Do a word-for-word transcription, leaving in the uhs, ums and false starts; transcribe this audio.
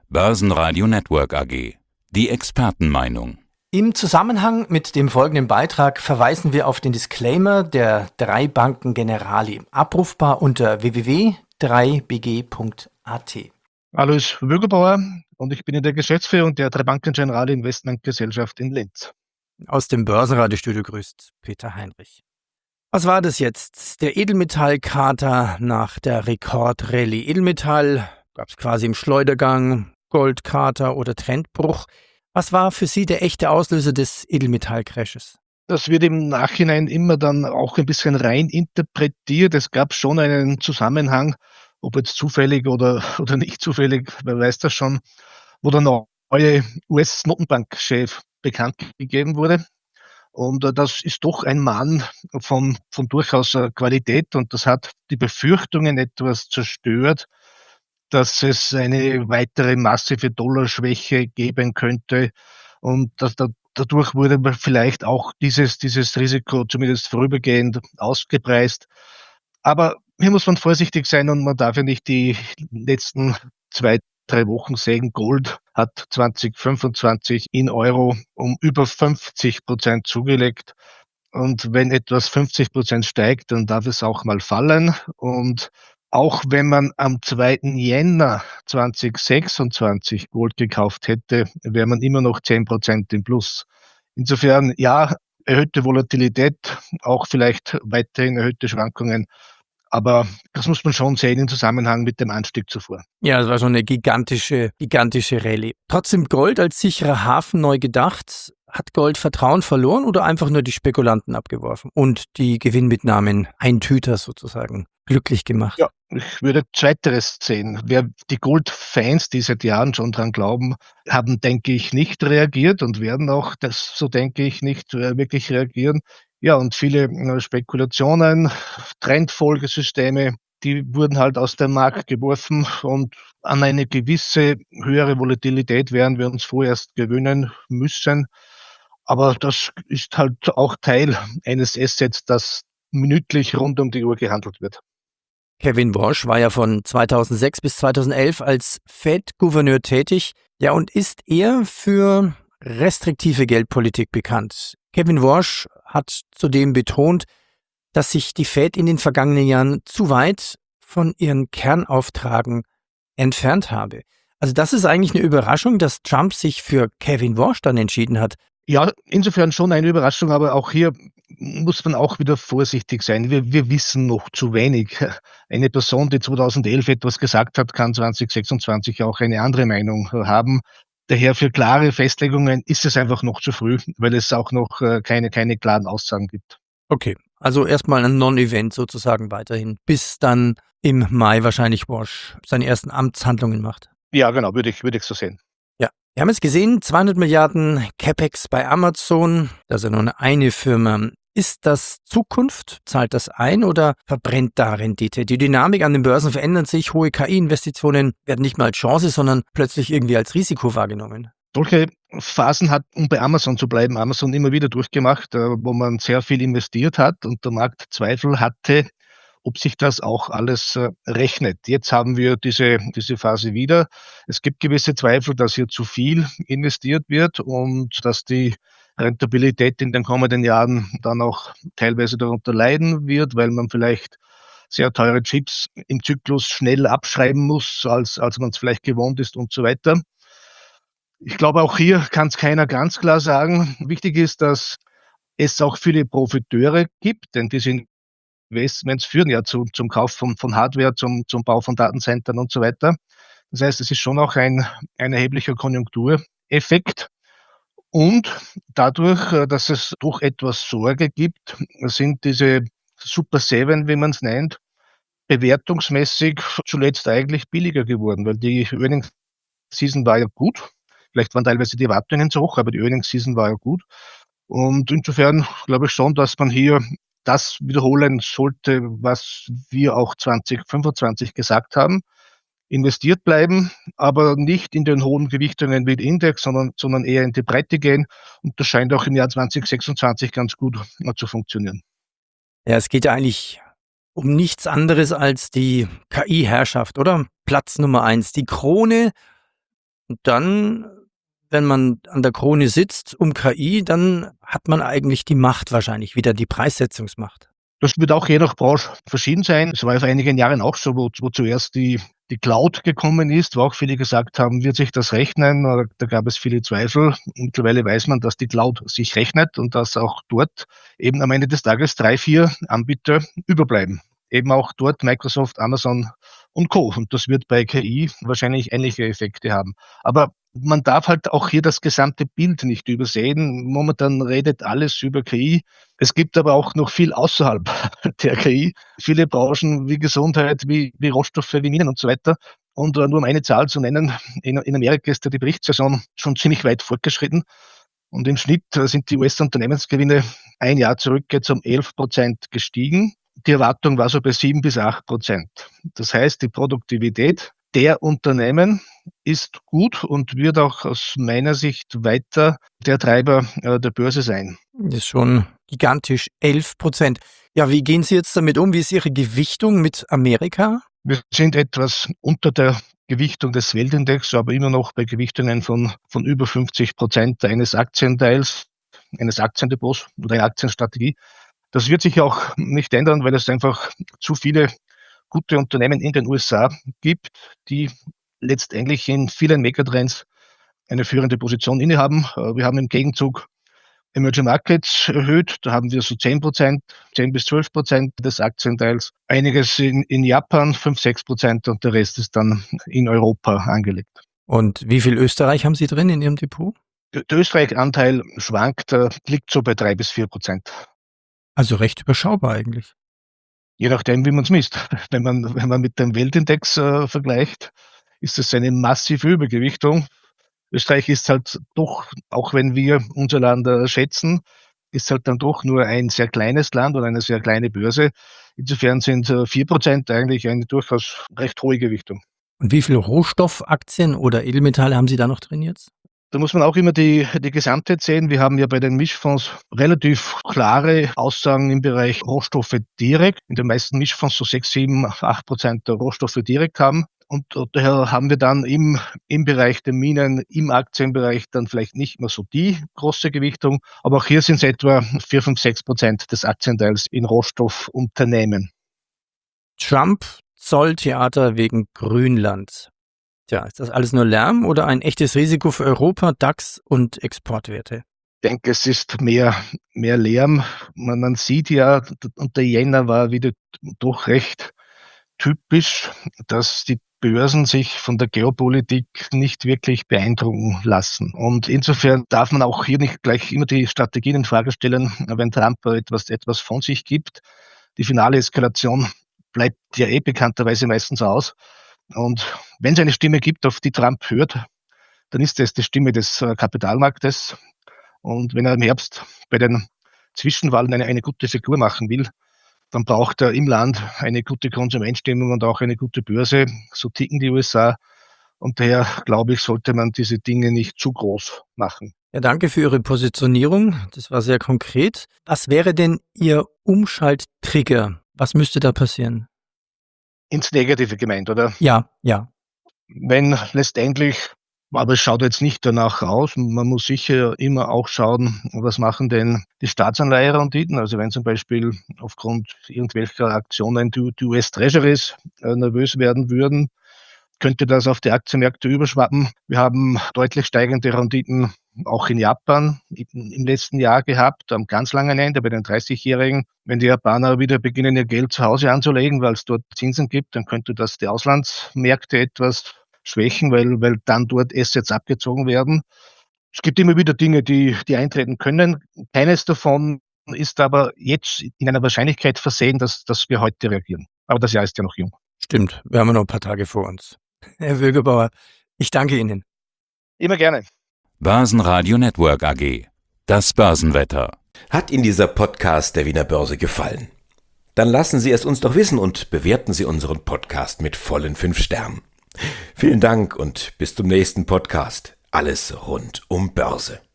Börsenradio Network A G. Die Expertenmeinung. Im Zusammenhang mit dem folgenden Beitrag verweisen wir auf den Disclaimer der drei Banken Generali, abrufbar unter w w w punkt drei b g punkt a t. Hallo, ich bin Bürgerbauer und ich bin in der Geschäftsführung der drei Banken Generali Investmentgesellschaft in Linz. Aus dem Börsenradiostudio grüßt Peter Heinrich. Was war das jetzt? Der Edelmetallkater nach der Rekordrallye. Edelmetall gab es quasi im Schleudergang, Goldkater oder Trendbruch. Was war für Sie der echte Auslöser des Edelmetallcrashes? Das wird im Nachhinein immer dann auch ein bisschen rein interpretiert. Es gab schon einen Zusammenhang, ob jetzt zufällig oder, oder nicht zufällig, wer weiß das schon, wo der neue U S-Notenbankchef bekannt gegeben wurde. Und äh, das ist doch ein Mann von, von durchaus äh, Qualität, und das hat die Befürchtungen etwas zerstört, dass es eine weitere massive Dollarschwäche geben könnte, und dass da, dadurch wurde vielleicht auch dieses, dieses Risiko zumindest vorübergehend ausgepreist. Aber hier muss man vorsichtig sein und man darf ja nicht die letzten zwei, drei Wochen sehen. Gold hat zwanzig fünfundzwanzig in Euro um über fünfzig Prozent zugelegt. Und wenn etwas fünfzig Prozent steigt, dann darf es auch mal fallen. Und auch wenn man am zweiten Jänner zweitausendsechsundzwanzig Gold gekauft hätte, wäre man immer noch zehn Prozent im Plus. Insofern, ja, erhöhte Volatilität, auch vielleicht weiterhin erhöhte Schwankungen. Aber das muss man schon sehen im Zusammenhang mit dem Anstieg zuvor. Ja, das war schon eine gigantische, gigantische Rallye. Trotzdem Gold als sicherer Hafen neu gedacht. Hat Gold Vertrauen verloren oder einfach nur die Spekulanten abgeworfen und die Gewinnmitnahmen Eintüter sozusagen glücklich gemacht? Ja, ich würde Zweiteres sehen. Wer die Goldfans, die seit Jahren schon dran glauben, haben, denke ich, nicht reagiert und werden auch, das so denke ich, nicht äh, wirklich reagieren. Ja, und viele äh, Spekulationen, Trendfolgesysteme, die wurden halt aus dem Markt geworfen, und an eine gewisse höhere Volatilität werden wir uns vorerst gewöhnen müssen. Aber das ist halt auch Teil eines Assets, das minütlich rund um die Uhr gehandelt wird. Kevin Warsh war ja von zweitausendsechs bis zweitausendelf als Fed-Gouverneur tätig, ja, und ist eher für restriktive Geldpolitik bekannt. Kevin Warsh hat zudem betont, dass sich die Fed in den vergangenen Jahren zu weit von ihren Kernauftragen entfernt habe. Also das ist eigentlich eine Überraschung, dass Trump sich für Kevin Warsh dann entschieden hat. Ja, insofern schon eine Überraschung, aber auch hier muss man auch wieder vorsichtig sein. Wir, wir wissen noch zu wenig. Eine Person, die zweitausendelf etwas gesagt hat, kann zweitausendsechsundzwanzig auch eine andere Meinung haben. Daher für klare Festlegungen ist es einfach noch zu früh, weil es auch noch keine, keine klaren Aussagen gibt. Okay, also erstmal ein Non-Event sozusagen weiterhin, bis dann im Mai wahrscheinlich Warsh seine ersten Amtshandlungen macht. Ja, genau, würde ich, würde ich so sehen. Ja, wir haben jetzt gesehen, zweihundert Milliarden CapEx bei Amazon, das ist ja nur eine Firma. Ist das Zukunft? Zahlt das ein oder verbrennt da Rendite? Die Dynamik an den Börsen verändert sich. Hohe K I-Investitionen werden nicht mal als Chance, sondern plötzlich irgendwie als Risiko wahrgenommen. Solche Phasen hat, um bei Amazon zu bleiben, Amazon immer wieder durchgemacht, wo man sehr viel investiert hat und der Markt Zweifel hatte, ob sich das auch alles rechnet. Jetzt haben wir diese, diese Phase wieder. Es gibt gewisse Zweifel, dass hier zu viel investiert wird und dass die Rentabilität in den kommenden Jahren dann auch teilweise darunter leiden wird, weil man vielleicht sehr teure Chips im Zyklus schnell abschreiben muss, als, als man es vielleicht gewohnt ist und so weiter. Ich glaube, auch hier kann es keiner ganz klar sagen. Wichtig ist, dass es auch viele Profiteure gibt, denn diese Investments führen ja zu, zum Kauf von, von Hardware, zum, zum Bau von Datencentern und so weiter. Das heißt, es ist schon auch ein, ein erheblicher Konjunktureffekt. Und dadurch, dass es doch etwas Sorge gibt, sind diese Super Seven, wie man es nennt, bewertungsmäßig zuletzt eigentlich billiger geworden, weil die Earnings Season war ja gut. Vielleicht waren teilweise die Erwartungen zu hoch, aber die Earnings Season war ja gut. Und insofern glaube ich schon, dass man hier das wiederholen sollte, was wir auch zwanzig fünfundzwanzig gesagt haben. Investiert bleiben, aber nicht in den hohen Gewichtungen wie der Index, sondern, sondern eher in die Breite gehen. Und das scheint auch im Jahr zwanzig sechsundzwanzig ganz gut zu funktionieren. Ja, es geht ja eigentlich um nichts anderes als die K I-Herrschaft, oder? Platz Nummer eins. Die Krone Und dann, wenn man an der Krone sitzt um K I, dann hat man eigentlich die Macht wahrscheinlich, wieder die Preissetzungsmacht. Das wird auch je nach Branche verschieden sein. Es war ja vor einigen Jahren auch so, wo, wo zuerst die, die Cloud gekommen ist, wo auch viele gesagt haben, wird sich das rechnen? Da gab es viele Zweifel. Mittlerweile weiß man, dass die Cloud sich rechnet und dass auch dort eben am Ende des Tages drei, vier Anbieter überbleiben. Eben auch dort Microsoft, Amazon und Co. Und das wird bei K I wahrscheinlich ähnliche Effekte haben. Aber man darf halt auch hier das gesamte Bild nicht übersehen. Momentan redet alles über K I. Es gibt aber auch noch viel außerhalb der K I. Viele Branchen wie Gesundheit, wie, wie Rohstoffe, wie Minen und so weiter. Und nur um eine Zahl zu nennen, in, in Amerika ist ja die Berichtssaison schon ziemlich weit fortgeschritten. Und im Schnitt sind die U S-Unternehmensgewinne ein Jahr zurück jetzt um elf Prozent gestiegen. Die Erwartung war so bei sieben bis acht Prozent. Das heißt, die Produktivität der Unternehmen ist gut und wird auch aus meiner Sicht weiter der Treiber äh, der Börse sein. Das ist schon gigantisch, elf Prozent. Ja, wie gehen Sie jetzt damit um? Wie ist Ihre Gewichtung mit Amerika? Wir sind etwas unter der Gewichtung des Weltindex, aber immer noch bei Gewichtungen von, von über fünfzig Prozent eines Aktienteils, eines Aktiendepots oder einer Aktienstrategie. Das wird sich auch nicht ändern, weil es einfach zu viele gute Unternehmen in den U S A gibt, die letztendlich in vielen Megatrends eine führende Position innehaben. Wir haben im Gegenzug Emerging Markets erhöht, da haben wir so zehn Prozent, zehn bis zwölf Prozent des Aktienteils. Einiges in, in Japan, fünf, sechs Prozent und der Rest ist dann in Europa angelegt. Und wie viel Österreich haben Sie drin in Ihrem Depot? Der, der Österreich-Anteil schwankt, liegt so bei drei bis vier Prozent. Also recht überschaubar eigentlich. Je nachdem, wie man es misst. Wenn man, wenn man mit dem Weltindex äh, vergleicht, ist es eine massive Übergewichtung. Österreich ist halt doch, auch wenn wir unser Land äh, schätzen, ist halt dann doch nur ein sehr kleines Land und eine sehr kleine Börse. Insofern sind äh, vier Prozent eigentlich eine durchaus recht hohe Gewichtung. Und wie viele Rohstoffaktien oder Edelmetalle haben Sie da noch drin jetzt? Da muss man auch immer die, die Gesamtheit sehen. Wir haben ja bei den Mischfonds relativ klare Aussagen im Bereich Rohstoffe direkt. In den meisten Mischfonds so sechs, sieben, acht Prozent der Rohstoffe direkt haben. Und, und daher haben wir dann im, im Bereich der Minen, im Aktienbereich dann vielleicht nicht mehr so die große Gewichtung. Aber auch hier sind es etwa vier, fünf, sechs Prozent des Aktienteils in Rohstoffunternehmen. Trump, Zolltheater wegen Grünland. Tja, ist das alles nur Lärm oder ein echtes Risiko für Europa, DAX und Exportwerte? Ich denke, es ist mehr, mehr Lärm. Man, man sieht ja, und der Jänner war wieder doch recht typisch, dass die Börsen sich von der Geopolitik nicht wirklich beeindrucken lassen. Und insofern darf man auch hier nicht gleich immer die Strategien in Frage stellen, wenn Trump etwas, etwas von sich gibt. Die finale Eskalation bleibt ja eh bekannterweise meistens aus. Und wenn es eine Stimme gibt, auf die Trump hört, dann ist es die Stimme des Kapitalmarktes. Und wenn er im Herbst bei den Zwischenwahlen eine, eine gute Figur machen will, dann braucht er im Land eine gute Konsumentstimmung und auch eine gute Börse. So ticken die U S A. Und daher, glaube ich, sollte man diese Dinge nicht zu groß machen. Ja, danke für Ihre Positionierung. Das war sehr konkret. Was wäre denn Ihr Umschalttrigger? Was müsste da passieren? Ins Negative gemeint, oder? Ja, ja. Wenn letztendlich, aber es schaut jetzt nicht danach aus, man muss sicher immer auch schauen, was machen denn die Staatsanleiherenditen, also wenn zum Beispiel aufgrund irgendwelcher Aktionen die, die U S-Treasuries äh, nervös werden würden, könnte das auf die Aktienmärkte überschwappen. Wir haben deutlich steigende Renditen auch in Japan im letzten Jahr gehabt, am ganz langen Ende bei den dreißigjährigen. Wenn die Japaner wieder beginnen, ihr Geld zu Hause anzulegen, weil es dort Zinsen gibt, dann könnte das die Auslandsmärkte etwas schwächen, weil, weil dann dort Assets abgezogen werden. Es gibt immer wieder Dinge, die, die eintreten können. Keines davon ist aber jetzt in einer Wahrscheinlichkeit versehen, dass, dass wir heute reagieren. Aber das Jahr ist ja noch jung. Stimmt, wir haben ja noch ein paar Tage vor uns. Herr Wögebauer, ich danke Ihnen. Immer gerne. Börsenradio Network A G. Das Börsenwetter. Hat Ihnen dieser Podcast der Wiener Börse gefallen? Dann lassen Sie es uns doch wissen und bewerten Sie unseren Podcast mit vollen fünf Sternen. Vielen Dank und bis zum nächsten Podcast. Alles rund um Börse.